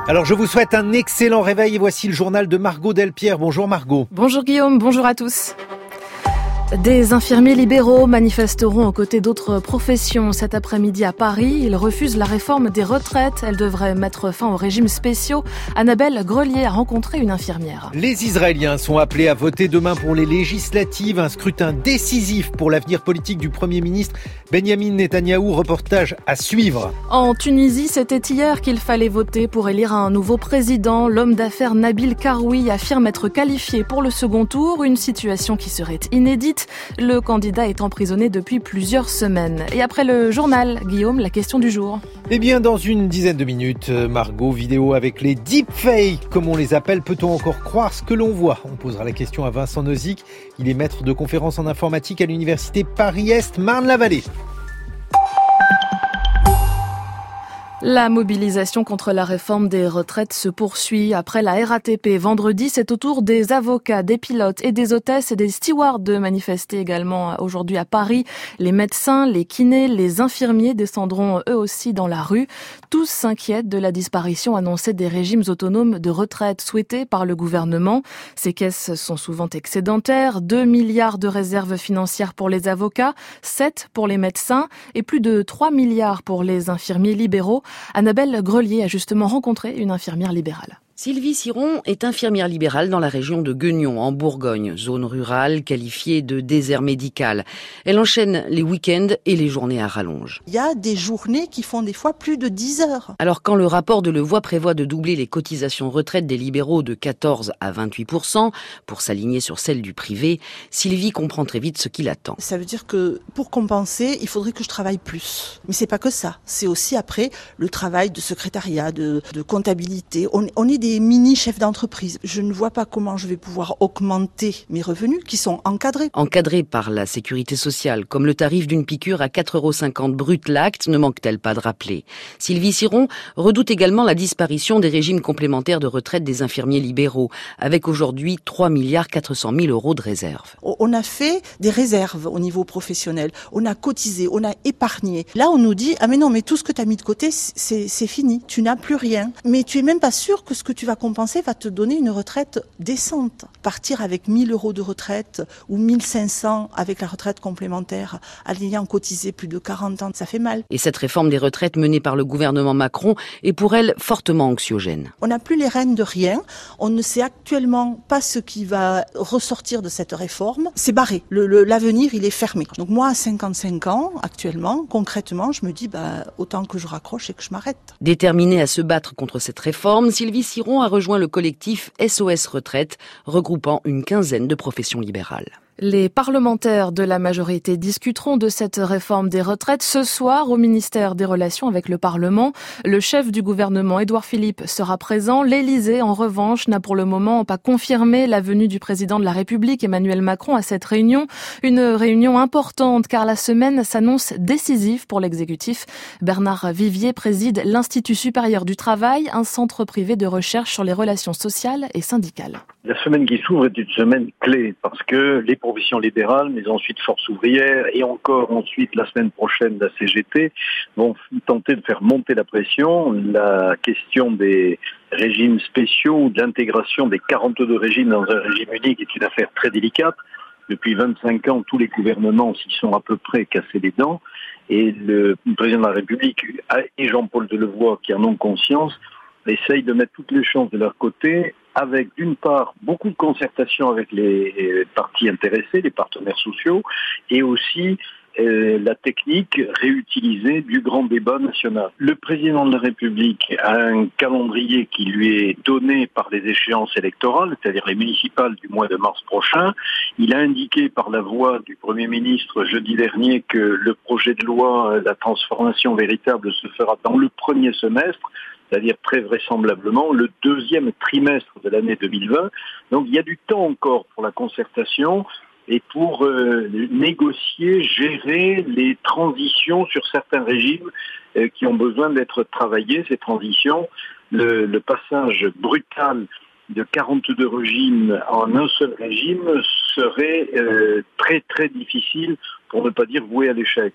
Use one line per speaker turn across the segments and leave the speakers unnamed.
Alors je vous souhaite un excellent réveil et voici le journal de Margot Delpierre. Bonjour Margot.
Bonjour Guillaume, bonjour à tous. Des infirmiers libéraux manifesteront aux côtés d'autres professions cet après-midi à Paris. Ils refusent la réforme des retraites. Elle devrait mettre fin aux régimes spéciaux. Annabelle Grelier a rencontré une infirmière.
Les Israéliens sont appelés à voter demain pour les législatives. Un scrutin décisif pour l'avenir politique du Premier ministre Benyamin Netanyahou. Reportage à suivre.
En Tunisie, c'était hier qu'il fallait voter pour élire un nouveau président. L'homme d'affaires Nabil Karoui affirme être qualifié pour le second tour. Une situation qui serait inédite. Le candidat est emprisonné depuis plusieurs semaines. Et après le journal, Guillaume, la question du jour.
Eh bien, dans une dizaine de minutes, Margot, vidéo avec les deepfakes, comme on les appelle. Peut-on encore croire ce que l'on voit ? On posera la question à Vincent Nozick. Il est maître de conférences en informatique à l'université Paris-Est, Marne-la-Vallée.
La mobilisation contre la réforme des retraites se poursuit. Après la RATP, vendredi, c'est au tour des avocats, des pilotes et des hôtesses et des stewards de manifester également aujourd'hui à Paris. Les médecins, les kinés, les infirmiers descendront eux aussi dans la rue. Tous s'inquiètent de la disparition annoncée des régimes autonomes de retraite souhaités par le gouvernement. Ces caisses sont souvent excédentaires. 2 milliards de réserves financières pour les avocats, 7 pour les médecins et plus de 3 milliards pour les infirmiers libéraux. Annabelle Grelier a justement rencontré une infirmière libérale.
Sylvie Siron est infirmière libérale dans la région de Guignon, en Bourgogne, zone rurale qualifiée de désert médical. Elle enchaîne les week-ends et les journées à rallonge.
Il y a des journées qui font des fois plus de 10 heures.
Alors quand le rapport de Levoix prévoit de doubler les cotisations retraite des libéraux de 14 à 28% pour s'aligner sur celles du privé, Sylvie comprend très vite ce qui l'attend.
Ça veut dire que pour compenser, il faudrait que je travaille plus. Mais c'est pas que ça. C'est aussi après le travail de secrétariat, de comptabilité. On est des mini chefs d'entreprise. Je ne vois pas comment je vais pouvoir augmenter mes revenus qui sont encadrés.
Encadrés par la sécurité sociale, comme le tarif d'une piqûre à 4,50 € brut l'acte, ne manque-t-elle pas de rappeler. Sylvie Siron redoute également la disparition des régimes complémentaires de retraite des infirmiers libéraux, avec aujourd'hui 3 400 000 € de réserves.
On a fait des réserves au niveau professionnel. On a cotisé, on a épargné. Là, on nous dit, ah mais non, mais tout ce que tu as mis de côté, c'est fini. Tu n'as plus rien. Mais tu es même pas sûr que ce que tu vas compenser va te donner une retraite décente. Partir avec 1 000 € de retraite ou 1 500 avec la retraite complémentaire, en ayant cotisé plus de 40 ans, ça fait mal.
Et cette réforme des retraites menée par le gouvernement Macron est pour elle fortement anxiogène.
On n'a plus les rênes de rien. On ne sait actuellement pas ce qui va ressortir de cette réforme. C'est barré. L'avenir, il est fermé. Donc moi, à 55 ans, actuellement, concrètement, je me dis, autant que je raccroche et que je m'arrête.
Déterminée à se battre contre cette réforme, Sylvie Siron a rejoint le collectif SOS Retraite, regroupant une quinzaine de professions libérales.
Les parlementaires de la majorité discuteront de cette réforme des retraites ce soir au ministère des Relations avec le Parlement. Le chef du gouvernement, Édouard Philippe, sera présent. L'Élysée, en revanche, n'a pour le moment pas confirmé la venue du président de la République, Emmanuel Macron, à cette réunion. Une réunion importante car la semaine s'annonce décisive pour l'exécutif. Bernard Vivier préside l'Institut supérieur du travail, un centre privé de recherche sur les relations sociales et syndicales.
La semaine qui s'ouvre est une semaine clé parce que les professions libérales, mais ensuite Force ouvrière et encore ensuite la semaine prochaine la CGT vont tenter de faire monter la pression. La question des régimes spéciaux ou de l'intégration des 42 régimes dans un régime unique est une affaire très délicate. Depuis 25 ans, tous les gouvernements s'y sont à peu près cassés les dents et le président de la République et Jean-Paul Delevoye, qui en ont conscience, essayent de mettre toutes les chances de leur côté avec d'une part beaucoup de concertation avec les partis intéressés, les partenaires sociaux, et aussi la technique réutilisée du grand débat national. Le président de la République a un calendrier qui lui est donné par les échéances électorales, c'est-à-dire les municipales du mois de mars prochain. Il a indiqué par la voix du Premier ministre jeudi dernier que le projet de loi, la transformation véritable se fera dans le premier semestre, c'est-à-dire très vraisemblablement le deuxième trimestre de l'année 2020. Donc il y a du temps encore pour la concertation et pour négocier, gérer les transitions sur certains régimes qui ont besoin d'être travaillés, ces transitions. Le passage brutal de 42 régimes en un seul régime serait très très difficile, pour ne pas dire voué à l'échec.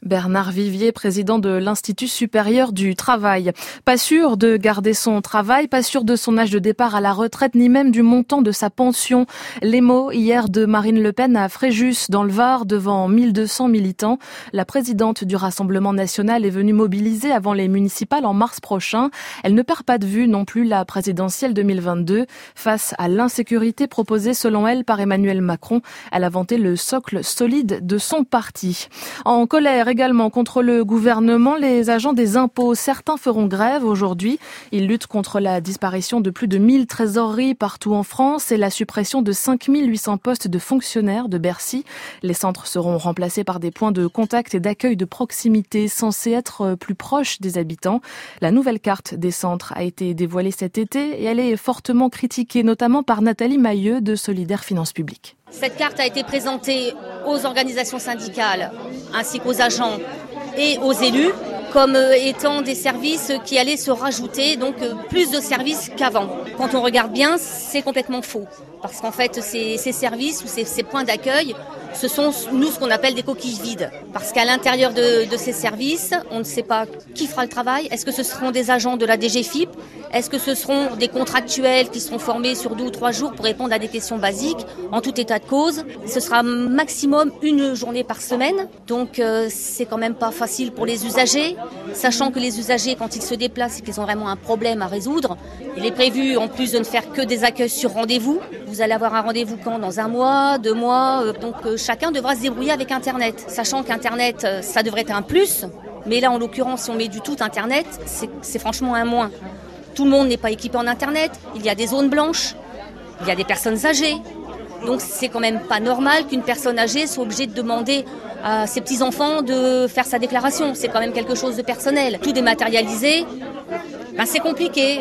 Bernard Vivier, président de l'Institut supérieur du travail. Pas sûr de garder son travail, pas sûr de son âge de départ à la retraite, ni même du montant de sa pension. Les mots hier de Marine Le Pen à Fréjus, dans le Var, devant 1200 militants. La présidente du Rassemblement national est venue mobiliser avant les municipales en mars prochain. Elle ne perd pas de vue non plus la présidentielle 2022. Face à l'insécurité proposée selon elle par Emmanuel Macron, elle a vanté le socle solide de son parti. En colère également contre le gouvernement, les agents des impôts. Certains feront grève aujourd'hui. Ils luttent contre la disparition de plus de 1000 trésoreries partout en France et la suppression de 5800 postes de fonctionnaires de Bercy. Les centres seront remplacés par des points de contact et d'accueil de proximité censés être plus proches des habitants. La nouvelle carte des centres a été dévoilée cet été et elle est fortement critiquée, notamment par Nathalie Mailleux de Solidaires Finances Publiques.
Cette carte a été présentée aux organisations syndicales ainsi qu'aux agents et aux élus comme étant des services qui allaient se rajouter, donc plus de services qu'avant. Quand on regarde bien, c'est complètement faux. Parce qu'en fait, ces services ou ces points d'accueil, ce sont nous ce qu'on appelle des coquilles vides. Parce qu'à l'intérieur de ces services, on ne sait pas qui fera le travail. Est-ce que ce seront des agents de la DGFiP ? Est-ce que ce seront des contractuels qui seront formés sur 2 ou 3 jours pour répondre à des questions basiques ? En tout état de cause, ce sera maximum 1 journée par semaine. Donc c'est quand même pas facile pour les usagers. Sachant que les usagers, quand ils se déplacent et qu'ils ont vraiment un problème à résoudre, il est prévu en plus de ne faire que des accueils sur rendez-vous. Vous allez avoir un rendez-vous quand ? Dans 1 mois, 2 mois. Donc chacun devra se débrouiller avec Internet. Sachant qu'Internet, ça devrait être un plus. Mais là, en l'occurrence, si on met du tout Internet, c'est franchement un moins. Tout le monde n'est pas équipé en Internet. Il y a des zones blanches. Il y a des personnes âgées. Donc c'est quand même pas normal qu'une personne âgée soit obligée de demander à ses petits-enfants de faire sa déclaration. C'est quand même quelque chose de personnel. Tout dématérialisé, c'est compliqué.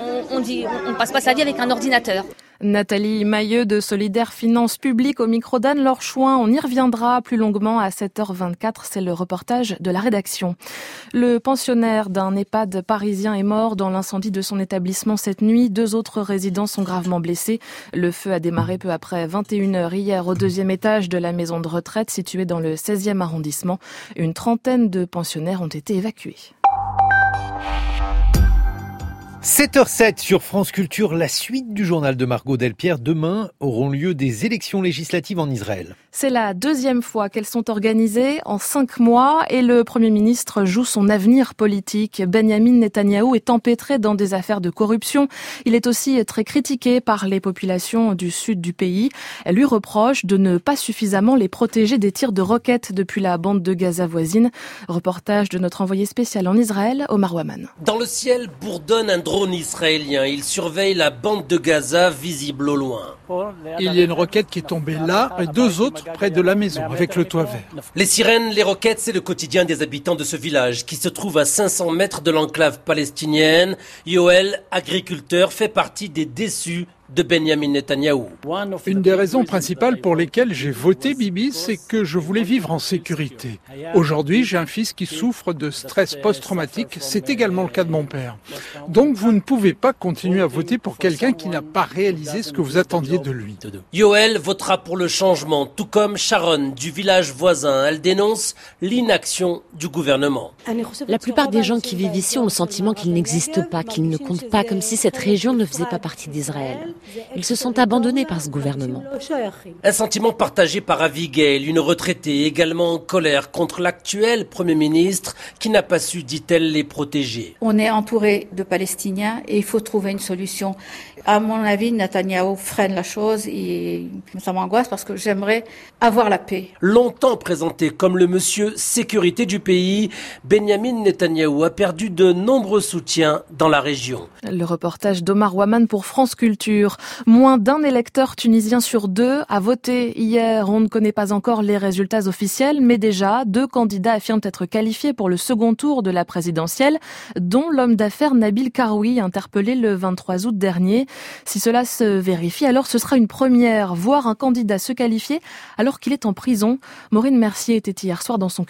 On passe pas sa vie avec un ordinateur.
Nathalie Mailleux de Solidaires Finances Publiques au micro d'Anne-Laure Chouin. On y reviendra plus longuement à 7h24. C'est le reportage de la rédaction. Le pensionnaire d'un EHPAD parisien est mort dans l'incendie de son établissement cette nuit. 2 autres résidents sont gravement blessés. Le feu a démarré peu après 21h hier au 2e étage de la maison de retraite située dans le 16e arrondissement. Une trentaine de pensionnaires ont été évacués.
7h07 sur France Culture, la suite du journal de Margot Delpierre. Demain auront lieu des élections législatives en Israël.
C'est la 2e fois qu'elles sont organisées en 5 mois et le Premier ministre joue son avenir politique. Benyamin Netanyahou est empêtré dans des affaires de corruption. Il est aussi très critiqué par les populations du sud du pays. Elle lui reproche de ne pas suffisamment les protéger des tirs de roquettes depuis la bande de Gaza voisine. Reportage de notre envoyé spécial en Israël, Omar Waman.
Dans le ciel bourdonne un drone israélien. Il surveille la bande de Gaza visible au loin.
Il y a une roquette qui est tombée là et 2 autres près de la maison avec le toit vert.
Les sirènes, les roquettes, c'est le quotidien des habitants de ce village qui se trouve à 500 mètres de l'enclave palestinienne. Yoel, agriculteur, fait partie des déçus de Benyamin Netanyahou.
Une des raisons principales pour lesquelles j'ai voté Bibi, c'est que je voulais vivre en sécurité. Aujourd'hui, j'ai un fils qui souffre de stress post-traumatique. C'est également le cas de mon père. Donc, vous ne pouvez pas continuer à voter pour quelqu'un qui n'a pas réalisé ce que vous attendiez de lui.
Yoel votera pour le changement, tout comme Sharon du village voisin. Elle dénonce l'inaction du gouvernement.
La plupart des gens qui vivent ici ont le sentiment qu'ils n'existent pas, qu'ils ne comptent pas, comme si cette région ne faisait pas partie d'Israël. Ils se sont abandonnés par ce gouvernement.
Un sentiment partagé par Avigail, une retraitée également en colère contre l'actuel Premier ministre qui n'a pas su, dit-elle, les protéger.
On est entouré de Palestiniens et il faut trouver une solution. À mon avis, Netanyahou freine la chose et ça m'angoisse parce que j'aimerais avoir la paix.
Longtemps présenté comme le monsieur sécurité du pays, Benyamin Netanyahou a perdu de nombreux soutiens dans la région.
Le reportage d'Omar Waman pour France Culture. Moins d'un électeur tunisien sur 2 a voté hier. On ne connaît pas encore les résultats officiels, mais déjà 2 candidats affirment être qualifiés pour le second tour de la présidentielle, dont l'homme d'affaires Nabil Karoui, interpellé le 23 août dernier. Si cela se vérifie, alors ce sera une première, voir un candidat se qualifier alors qu'il est en prison. Maureen Mercier était hier soir dans son QG.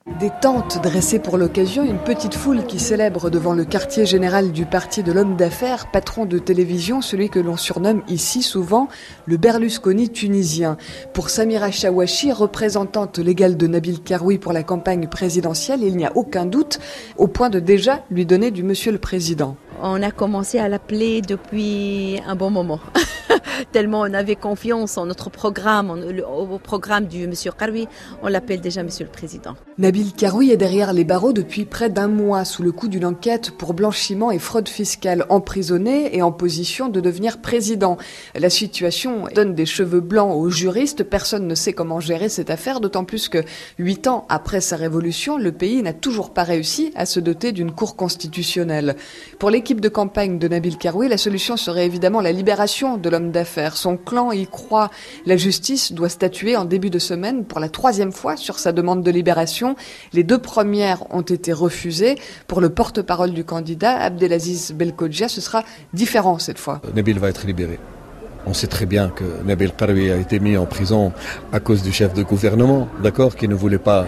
Des tentes dressées pour l'occasion, une petite foule qui célèbre devant le quartier général du parti de l'homme d'affaires, patron de télévision, celui que l'on surnomme ici souvent le Berlusconi tunisien. Pour Samira Chawachi, représentante légale de Nabil Karoui pour la campagne présidentielle, il n'y a aucun doute, au point de déjà lui donner du monsieur le président.
On a commencé à l'appeler depuis un bon moment. Tellement on avait confiance en notre programme, au programme du monsieur Karoui, on l'appelle déjà monsieur le président.
Nabil Karoui est derrière les barreaux depuis près d'un mois sous le coup d'une enquête pour blanchiment et fraude fiscale, emprisonné et en position de devenir président. La situation donne des cheveux blancs aux juristes, personne ne sait comment gérer cette affaire, d'autant plus que 8 ans après sa révolution, le pays n'a toujours pas réussi à se doter d'une cour constitutionnelle. Pour l'équipe de campagne de Nabil Karoui, la solution serait évidemment la libération de l'homme d'affaires. Son clan y croit. La justice doit statuer en début de semaine pour la 3e fois sur sa demande de libération. Les 2 premières ont été refusées. Pour le porte-parole du candidat, Abdelaziz Belkodja, ce sera différent cette fois.
Nabil va être libéré. On sait très bien que Nabil Karoui a été mis en prison à cause du chef de gouvernement, d'accord, qui ne voulait pas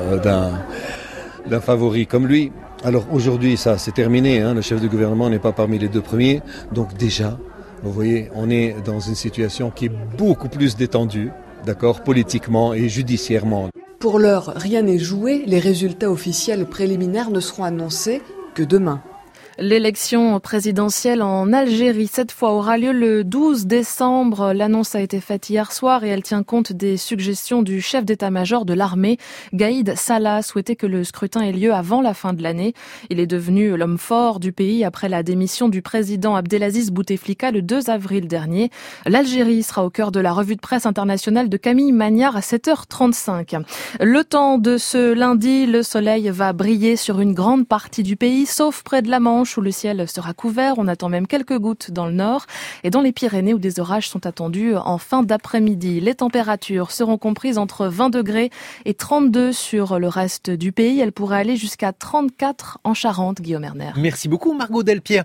d'un favori comme lui. Alors aujourd'hui, ça c'est terminé, le chef de gouvernement n'est pas parmi les 2 premiers, donc déjà, vous voyez, on est dans une situation qui est beaucoup plus détendue, d'accord, politiquement et judiciairement.
Pour l'heure, rien n'est joué, les résultats officiels préliminaires ne seront annoncés que demain.
L'élection présidentielle en Algérie, cette fois, aura lieu le 12 décembre. L'annonce a été faite hier soir et elle tient compte des suggestions du chef d'état-major de l'armée. Gaïd Salah souhaitait que le scrutin ait lieu avant la fin de l'année. Il est devenu l'homme fort du pays après la démission du président Abdelaziz Bouteflika le 2 avril dernier. L'Algérie sera au cœur de la revue de presse internationale de Camille Magnard à 7h35. Le temps de ce lundi, le soleil va briller sur une grande partie du pays, sauf près de la Manche, où le ciel sera couvert. On attend même quelques gouttes dans le nord et dans les Pyrénées où des orages sont attendus en fin d'après-midi. Les températures seront comprises entre 20 degrés et 32 sur le reste du pays. Elles pourraient aller jusqu'à 34 en Charente, Guillaume Erner.
Merci beaucoup Margot Delpierre.